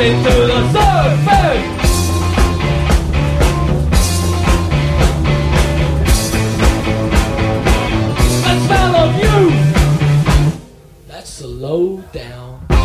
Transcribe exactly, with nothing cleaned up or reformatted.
into the surface. The smell of you. That's the low down.